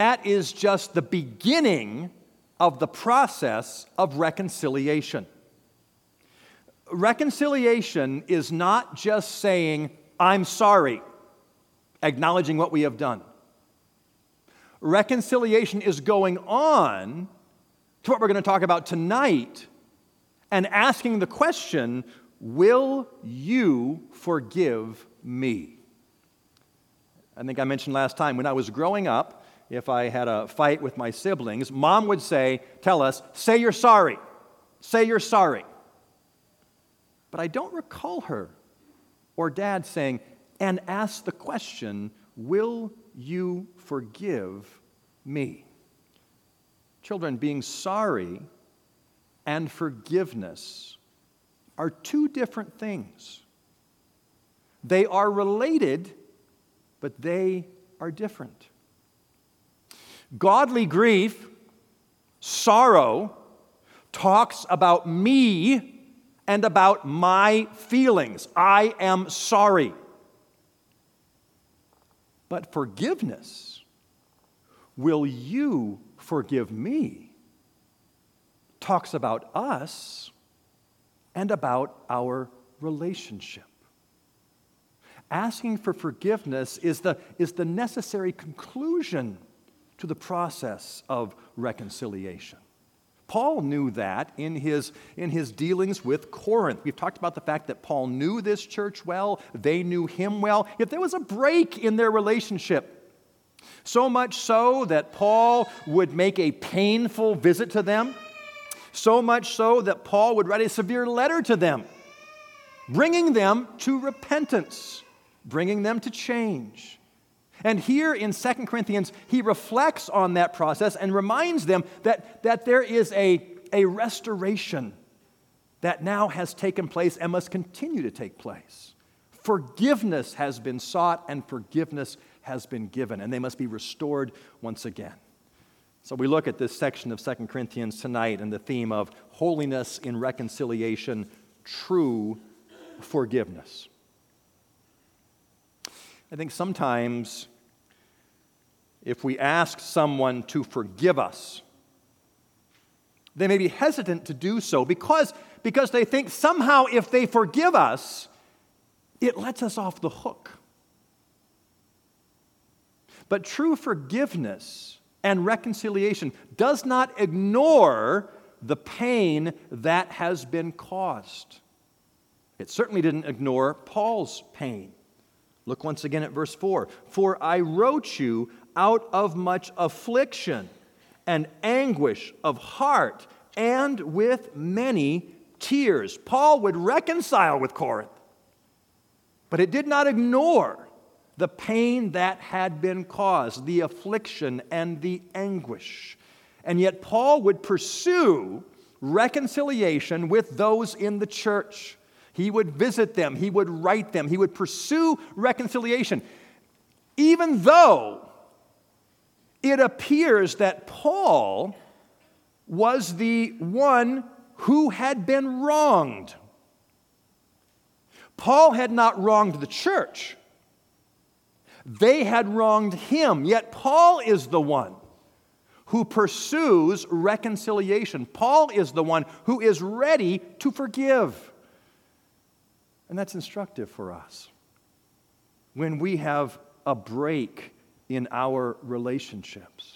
That is just the beginning of the process of reconciliation. Reconciliation is not just saying, I'm sorry, acknowledging what we have done. Reconciliation is going on to what we're going to talk about tonight and asking the question, will you forgive me? I think I mentioned last time, when I was growing up, if I had a fight with my siblings, Mom would tell us, say you're sorry. Say you're sorry. But I don't recall her or Dad saying, and ask the question, will you forgive me? Children, being sorry and forgiveness are two different things. They are related, but they are different. Godly grief, sorrow, talks about me and about my feelings. I am sorry. But forgiveness, will you forgive me, talks about us and about our relationship. Asking for forgiveness is the necessary conclusion to the process of reconciliation. Paul knew that in his dealings with Corinth. We've talked about the fact that Paul knew this church well, they knew him well, yet there was a break in their relationship. So much so that Paul would make a painful visit to them, so much so that Paul would write a severe letter to them, bringing them to repentance, bringing them to change. And here in 2 Corinthians, he reflects on that process and reminds them that there is a restoration that now has taken place and must continue to take place. Forgiveness has been sought and forgiveness has been given, and they must be restored once again. So we look at this section of 2 Corinthians tonight and the theme of holiness in reconciliation, true forgiveness. I think sometimes if we ask someone to forgive us, they may be hesitant to do so because they think somehow if they forgive us, it lets us off the hook. But true forgiveness and reconciliation does not ignore the pain that has been caused. It certainly didn't ignore Paul's pain. Look once again at verse 4. For I wrote you out of much affliction and anguish of heart and with many tears. Paul would reconcile with Corinth, but it did not ignore the pain that had been caused, the affliction and the anguish. And yet Paul would pursue reconciliation with those in the church. He would visit them, he would write them, he would pursue reconciliation, even though it appears that Paul was the one who had been wronged. Paul had not wronged the church. They had wronged him, yet Paul is the one who pursues reconciliation. Paul is the one who is ready to forgive. And that's instructive for us. When we have a break in our relationships,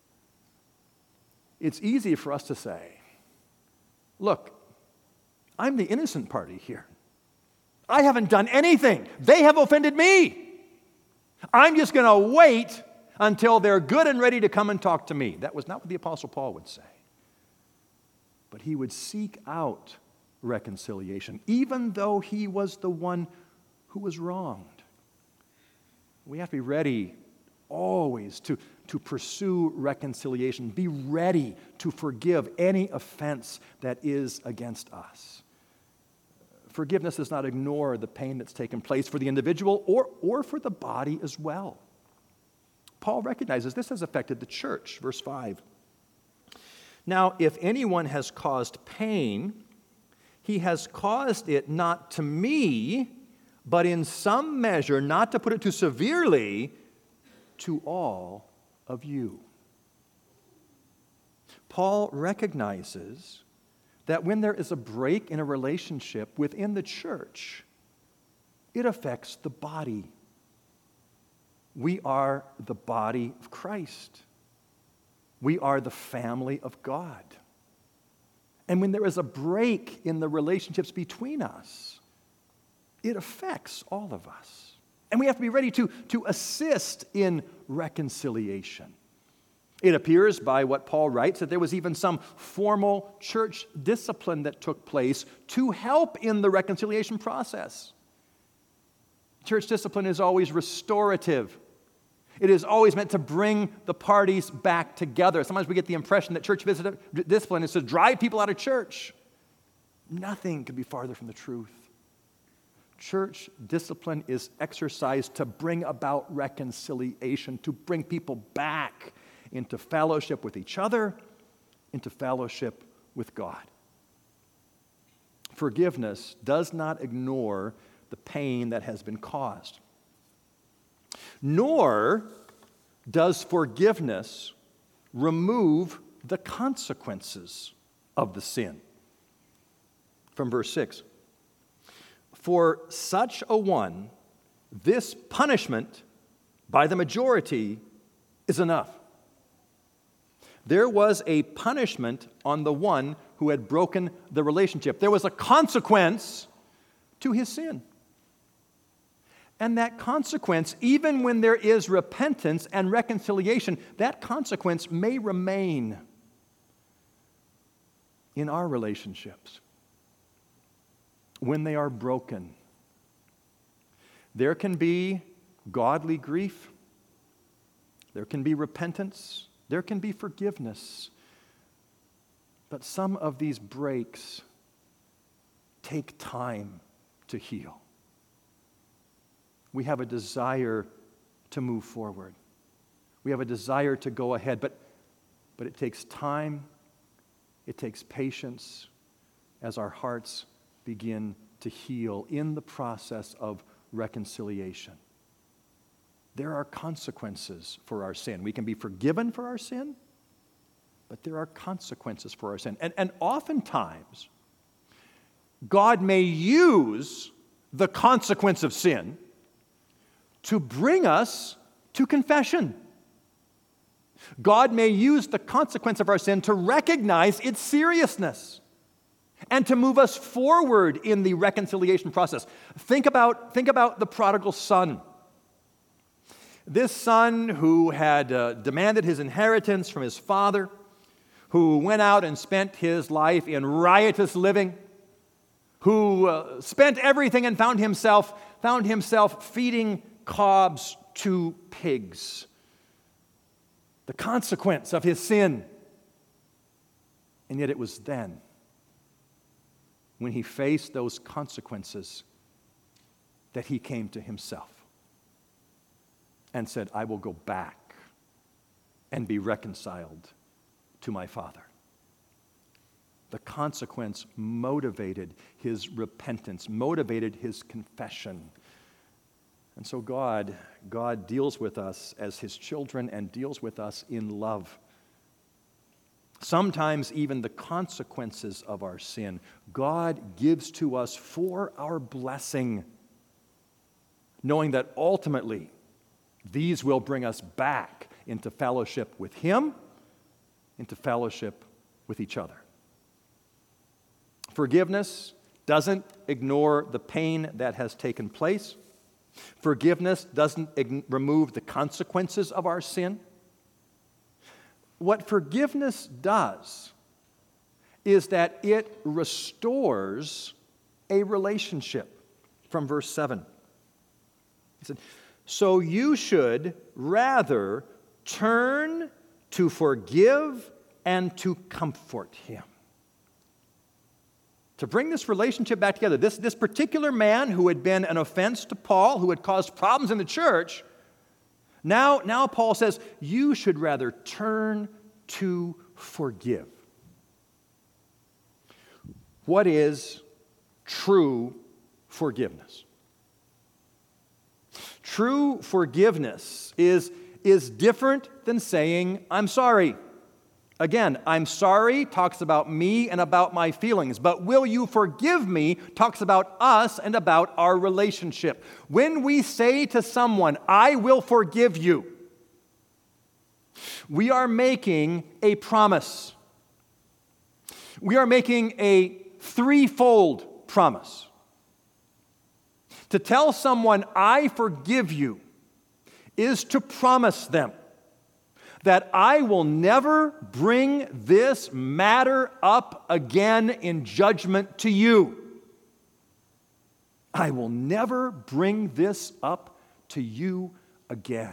it's easy for us to say, look, I'm the innocent party here. I haven't done anything. They have offended me. I'm just going to wait until they're good and ready to come and talk to me. That was not what the Apostle Paul would say. But he would seek out reconciliation, even though he was the one who was wronged. We have to be ready always to pursue reconciliation. Be ready to forgive any offense that is against us. Forgiveness does not ignore the pain that's taken place for the individual or for the body as well. Paul recognizes this has affected the church. Verse 5. Now, if anyone has caused pain, he has caused it not to me, but in some measure, not to put it too severely, to all of you. Paul recognizes that when there is a break in a relationship within the church, it affects the body. We are the body of Christ. We are the family of God. And when there is a break in the relationships between us, it affects all of us. And we have to be ready to assist in reconciliation. It appears by what Paul writes that there was even some formal church discipline that took place to help in the reconciliation process. Church discipline is always restorative. It is always meant to bring the parties back together. Sometimes we get the impression that church discipline is to drive people out of church. Nothing could be farther from the truth. Church discipline is exercised to bring about reconciliation, to bring people back into fellowship with each other, into fellowship with God. Forgiveness does not ignore the pain that has been caused. Nor does forgiveness remove the consequences of the sin. From verse 6, for such a one, this punishment by the majority is enough. There was a punishment on the one who had broken the relationship. There was a consequence to his sin. And that consequence, even when there is repentance and reconciliation, that consequence may remain in our relationships when they are broken. There can be godly grief. There can be repentance. There can be forgiveness. But some of these breaks take time to heal. We have a desire to move forward. We have a desire to go ahead, but it takes time, it takes patience as our hearts begin to heal in the process of reconciliation. There are consequences for our sin. We can be forgiven for our sin, but there are consequences for our sin. And oftentimes, God may use the consequence of sin to bring us to confession. God may use the consequence of our sin to recognize its seriousness and to move us forward in the reconciliation process. Think about the prodigal son. This son who had demanded his inheritance from his father, who went out and spent his life in riotous living, who spent everything and found himself feeding cobs to pigs. The consequence of his sin. And yet it was then, when he faced those consequences, that he came to himself and said, I will go back and be reconciled to my father. The consequence motivated his repentance, motivated his confession. And so God deals with us as his children and deals with us in love. Sometimes even the consequences of our sin, God gives to us for our blessing, knowing that ultimately these will bring us back into fellowship with him, into fellowship with each other. Forgiveness doesn't ignore the pain that has taken place. Forgiveness doesn't remove the consequences of our sin. What forgiveness does is that it restores a relationship. From verse 7. He said, so you should rather turn to forgive and to comfort him. To bring this relationship back together. This particular man who had been an offense to Paul, who had caused problems in the church, now Paul says, you should rather turn to forgive. What is true forgiveness? True forgiveness is different than saying, I'm sorry. Again, I'm sorry talks about me and about my feelings, but will you forgive me talks about us and about our relationship. When we say to someone, I will forgive you, we are making a promise. We are making a threefold promise. To tell someone, I forgive you, is to promise them that I will never bring this matter up again in judgment to you. I will never bring this up to you again.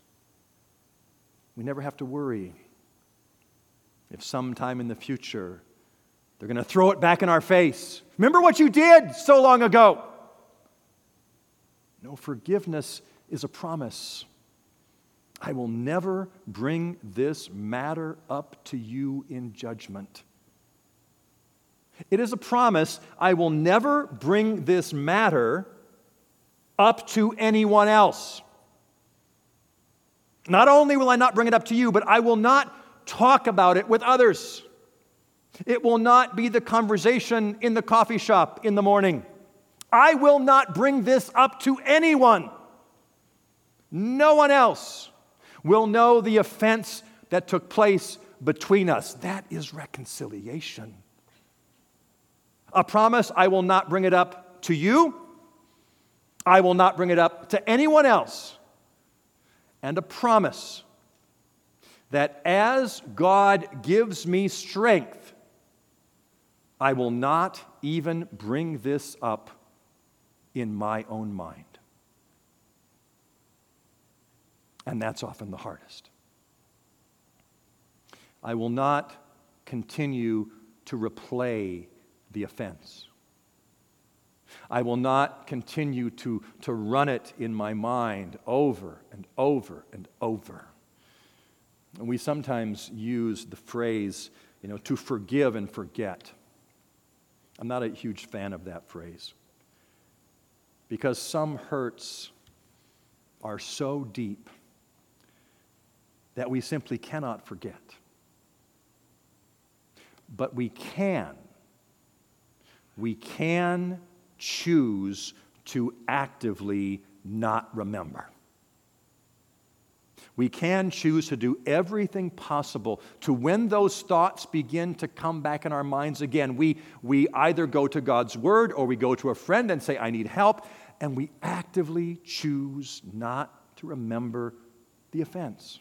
We never have to worry if sometime in the future they're going to throw it back in our face. Remember what you did so long ago. No, forgiveness is a promise. I will never bring this matter up to you in judgment. It is a promise. I will never bring this matter up to anyone else. Not only will I not bring it up to you, but I will not talk about it with others. It will not be the conversation in the coffee shop in the morning. I will not bring this up to anyone. No one else will know the offense that took place between us. That is reconciliation. A promise, I will not bring it up to you. I will not bring it up to anyone else. And a promise that as God gives me strength, I will not even bring this up in my own mind. And that's often the hardest. I will not continue to replay the offense. I will not continue to run it in my mind over and over and over. And we sometimes use the phrase, to forgive and forget. I'm not a huge fan of that phrase because some hurts are so deep that we simply cannot forget. But we can choose to actively not remember. We can choose to do everything possible to, when those thoughts begin to come back in our minds again, we either go to God's Word or we go to a friend and say, I need help, and we actively choose not to remember the offense.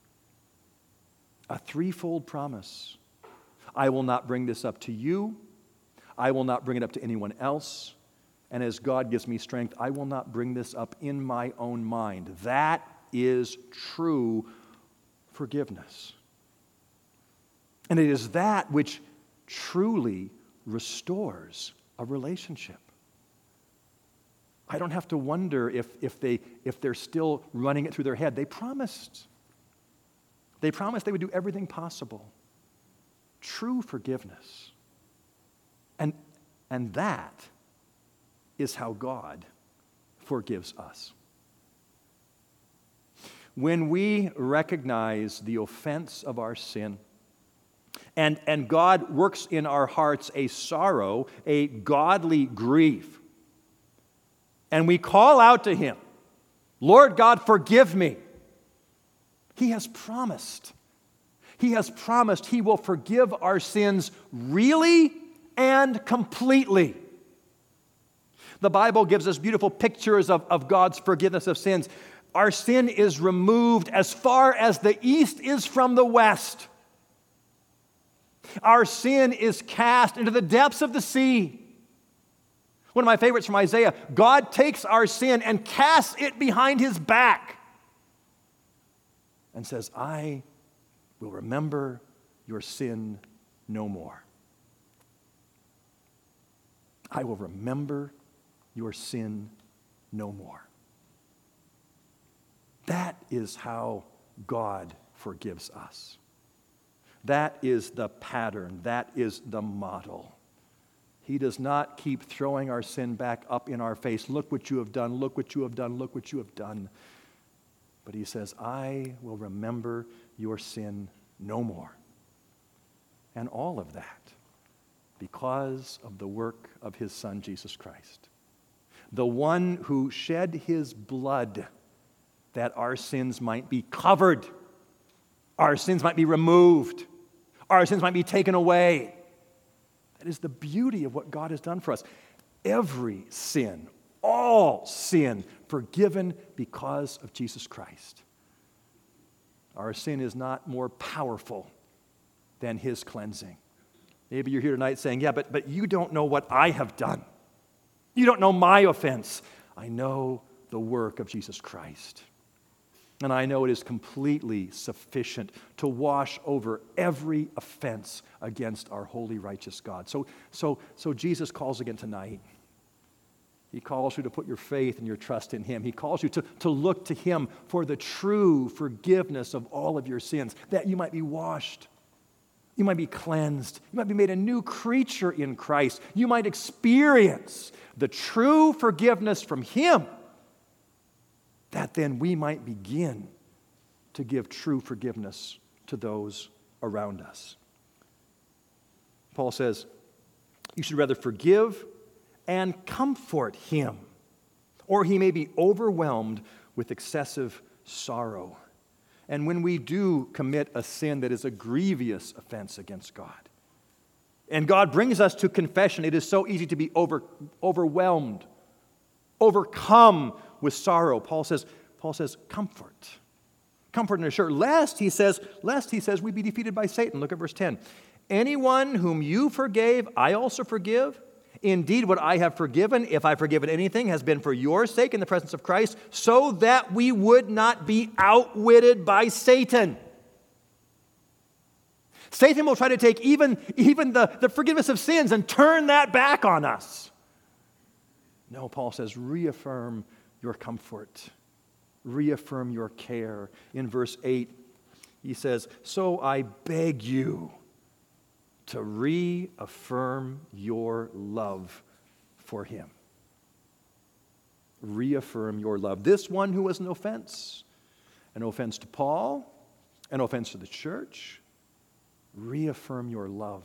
A threefold promise. I will not bring this up to you. I will not bring it up to anyone else. And as God gives me strength, I will not bring this up in my own mind. That is true forgiveness. And it is that which truly restores a relationship. I don't have to wonder if they're still running it through their head. They promised they would do everything possible. True forgiveness. And that is how God forgives us. When we recognize the offense of our sin, and God works in our hearts a sorrow, a godly grief, and we call out to Him, Lord God, forgive me. He has promised. He has promised He will forgive our sins really and completely. The Bible gives us beautiful pictures of God's forgiveness of sins. Our sin is removed as far as the east is from the west. Our sin is cast into the depths of the sea. One of my favorites from Isaiah, God takes our sin and casts it behind His back and says, I will remember your sin no more. I will remember your sin no more. That is how God forgives us. That is the pattern. That is the model. He does not keep throwing our sin back up in our face. Look what you have done. Look what you have done. Look what you have done. But He says, I will remember your sin no more. And all of that because of the work of his Son, Jesus Christ. The one who shed his blood that our sins might be covered, our sins might be removed, our sins might be taken away. That is the beauty of what God has done for us. Every sin, all sin, forgiven because of Jesus Christ. Our sin is not more powerful than his cleansing. Maybe you're here tonight saying, yeah, but you don't know what I have done. You don't know my offense. I know the work of Jesus Christ. And I know it is completely sufficient to wash over every offense against our holy, righteous God. So Jesus calls again tonight. He calls you to put your faith and your trust in him. He calls you to look to him for the true forgiveness of all of your sins, that you might be washed, you might be cleansed, you might be made a new creature in Christ. You might experience the true forgiveness from him, that then we might begin to give true forgiveness to those around us. Paul says, you should rather forgive and comfort him, or he may be overwhelmed with excessive sorrow. And when we do commit a sin that is a grievous offense against God, and God brings us to confession, it is so easy to be overwhelmed, overcome with sorrow. Paul says, comfort and assure, lest he says we be defeated by Satan. Look at verse 10. Anyone whom you forgave, I also forgive. Indeed, what I have forgiven, if I've forgiven anything, has been for your sake in the presence of Christ, so that we would not be outwitted by Satan. Satan will try to take even the forgiveness of sins and turn that back on us. No, Paul says, reaffirm your comfort. Reaffirm your care. In verse 8, he says, so I beg you to reaffirm your love for him. Reaffirm your love. This one who was an offense to Paul, an offense to the church, reaffirm your love.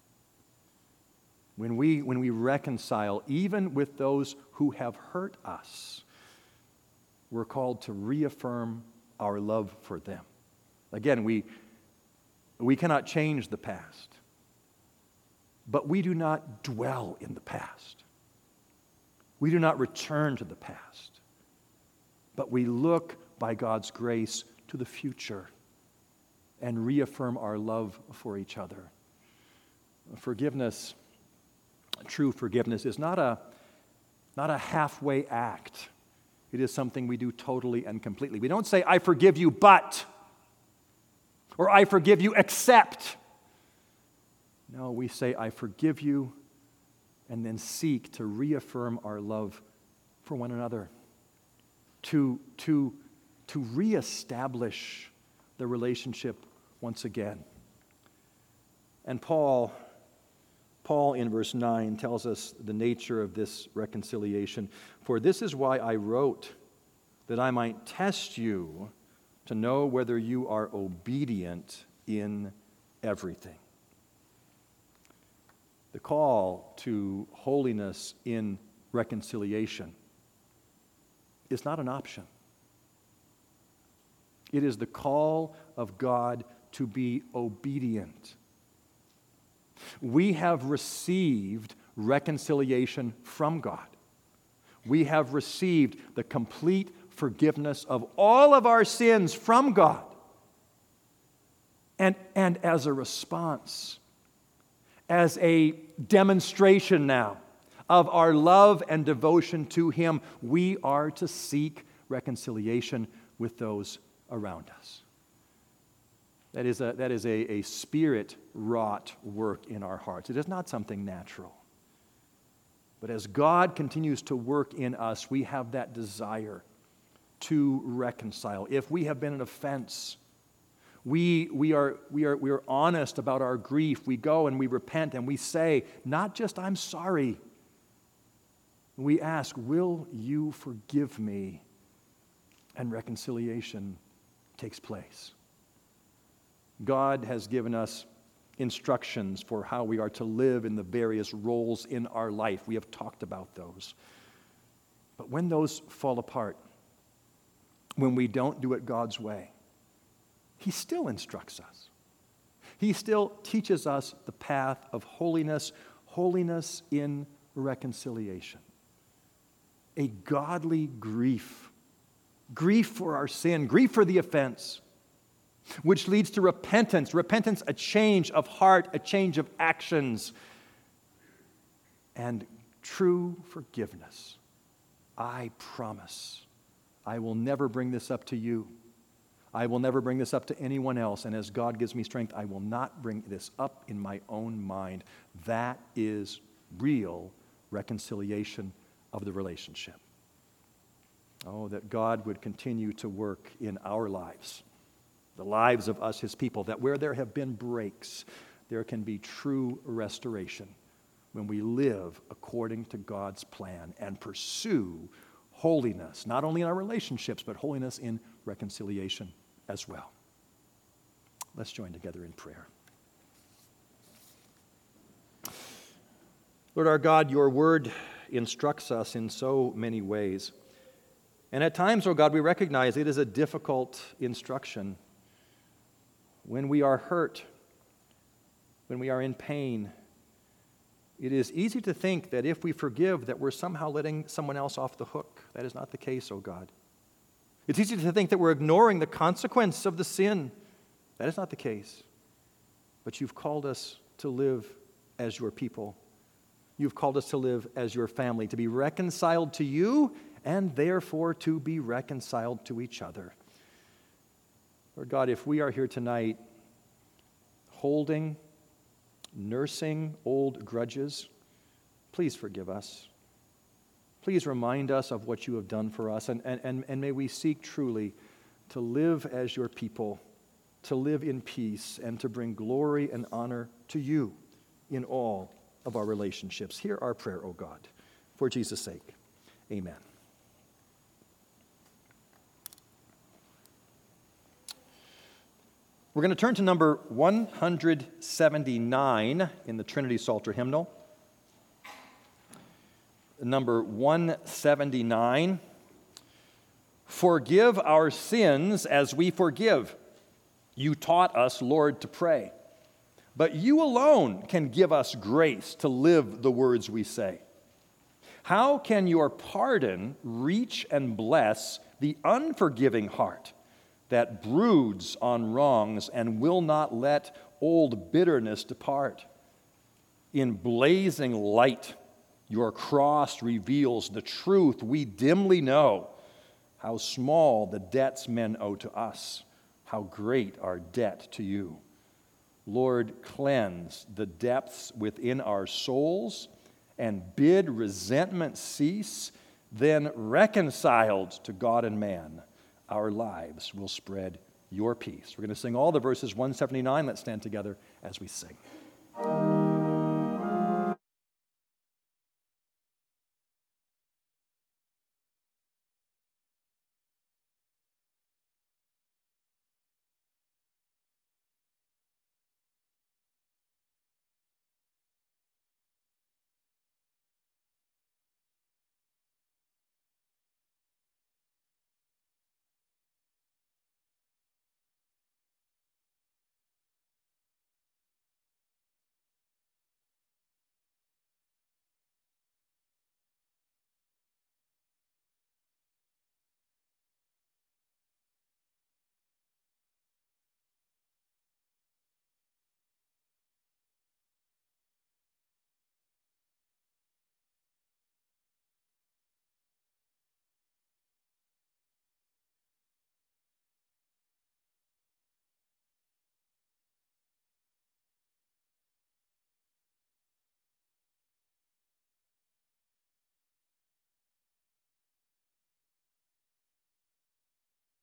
When we reconcile, even with those who have hurt us, we're called to reaffirm our love for them. Again, we cannot change the past. But we do not dwell in the past. We do not return to the past. But we look by God's grace to the future and reaffirm our love for each other. Forgiveness, true forgiveness, is not a halfway act. It is something we do totally and completely. We don't say, I forgive you, but, or I forgive you, except. No, we say, I forgive you, and then seek to reaffirm our love for one another, to reestablish the relationship once again. And Paul in verse 9 tells us the nature of this reconciliation. For this is why I wrote, that I might test you to know whether you are obedient in everything. The call to holiness in reconciliation is not an option. It is the call of God to be obedient. We have received reconciliation from God. We have received the complete forgiveness of all of our sins from God. And as a response, as a demonstration now of our love and devotion to him, we are to seek reconciliation with those around us. That is a spirit-wrought work in our hearts. It is not something natural. But as God continues to work in us, we have that desire to reconcile. If we have been an offense, we are honest about our grief. We go and we repent and we say, not just I'm sorry. We ask, will you forgive me? And reconciliation takes place. God has given us instructions for how we are to live in the various roles in our life. We have talked about those. But when those fall apart, when we don't do it God's way, He still instructs us. He still teaches us the path of holiness, holiness in reconciliation. A godly grief for our sin, grief for the offense, which leads to repentance, a change of heart, a change of actions, and true forgiveness. I promise I will never bring this up to you. I will never bring this up to anyone else, and as God gives me strength, I will not bring this up in my own mind. That is real reconciliation of the relationship. Oh, that God would continue to work in our lives, the lives of us, His people, that where there have been breaks, there can be true restoration when we live according to God's plan and pursue holiness, not only in our relationships, but holiness in reconciliation as well. Let's join together in prayer. Lord our God, your word instructs us in so many ways. And at times, oh God, we recognize it is a difficult instruction. When we are hurt, when we are in pain, it is easy to think that if we forgive, that we're somehow letting someone else off the hook. That is not the case, oh God. It's easy to think that we're ignoring the consequence of the sin. That is not the case. But you've called us to live as your people. You've called us to live as your family, to be reconciled to you and therefore to be reconciled to each other. Lord God, if we are here tonight nursing old grudges, please forgive us. Please remind us of what you have done for us, and may we seek truly to live as your people, to live in peace, and to bring glory and honor to you in all of our relationships. Hear our prayer, O God, for Jesus' sake. Amen. We're going to turn to number 179 in the Trinity Psalter hymnal. Number 179. Forgive our sins as we forgive. You taught us, Lord, to pray. But you alone can give us grace to live the words we say. How can your pardon reach and bless the unforgiving heart that broods on wrongs and will not let old bitterness depart? In blazing light, your cross reveals the truth we dimly know, how small the debts men owe to us, how great our debt to you. Lord, cleanse the depths within our souls and bid resentment cease, then reconciled to God and man, our lives will spread your peace. We're going to sing all the verses 179. Let's stand together as we sing.